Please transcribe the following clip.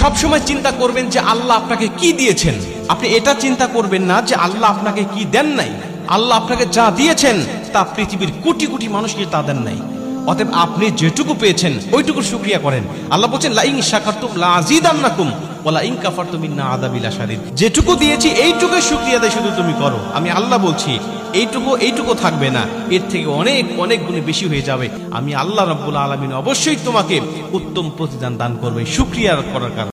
সবসময় চিন্তা করবেন যে আল্লাহ আপনাকে কি দিয়েছেন। আপনি এটা চিন্তা করবেন না যে আল্লাহ আপনাকে কি দেন নাই। আল্লাহ আপনাকে যা দিয়েছেন তা পৃথিবীর কোটি কোটি মানুষকে তা দেন নাই। অতএব আপনি যেটুকু পেয়েছেন ওইটুকু শুকরিয়া করেন। আল্লাহ বলছেন লাইন শাকারতুম লাযিদান্নাকুম ওয়া লাইন কাফারতুম ইন্না আযাবি লাশাদীদ। যেটুকু দিয়েছি এইটুকু শুকরিয়া আদায় শুধু তুমি করো। আমি আল্লাহ বলছি এইটুকু থাকবে না, এর থেকে অনেক অনেক গুণে বেশি হয়ে যাবে। আমি আল্লাহ রাব্বুল আলামিন অবশ্যই তোমাকে উত্তম প্রতিদান দান করবে শুকরিয়া করার কারণে।